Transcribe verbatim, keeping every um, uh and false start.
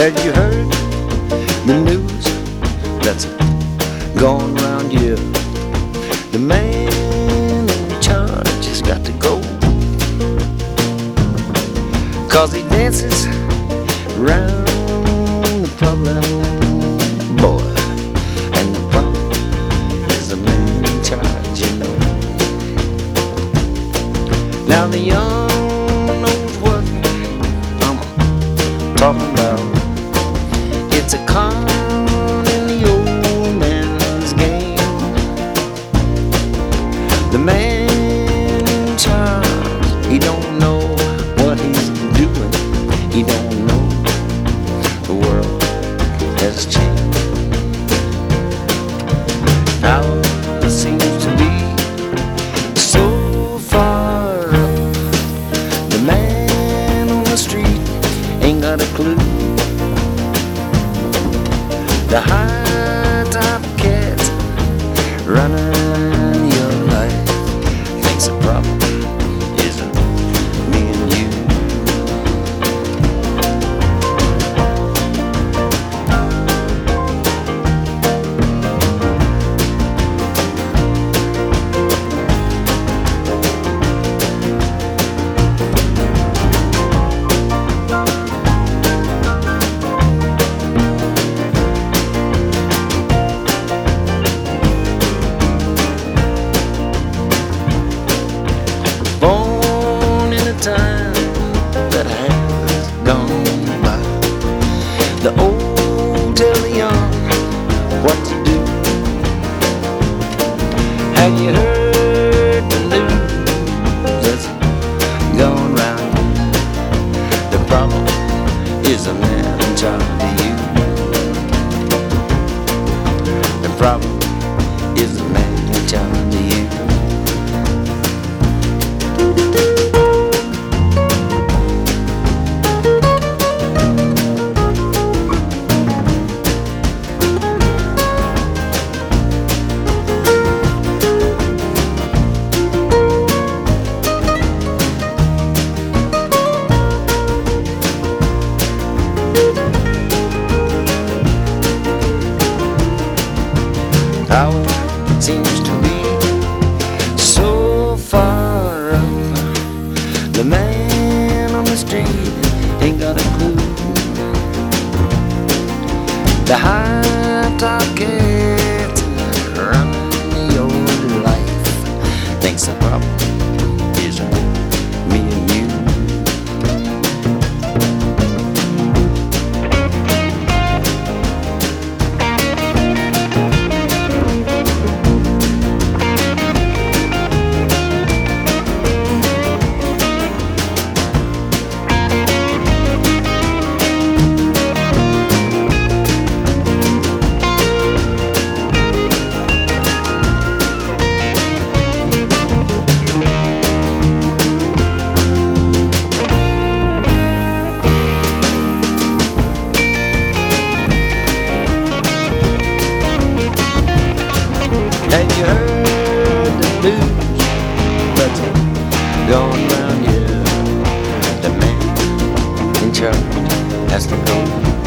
Have you heard the news that's going around here? The man in charge has got to go, 'cause he dances around the problem, boy. And the problem is the man in charge, you know. Now the young knows what I'm talking about. It's a con in the old man's game. The man in charge, he don't know what he's doing. He don't know the world has changed. Power seems to be so far up. The man on the street ain't got a clue. The high top cat running your life thinks the problem isn't me and you. Born in a time that has gone by. The old tell the young what to do. Have you heard the news that's going round? The problem is a man in charge of you. The problem is a man in charge of you. Power seems to be so far up. The man on the street ain't got a clue. The high top cat running your life thinks the problem is me and you. Have you heard the news that's going round here? The man in charge has to go.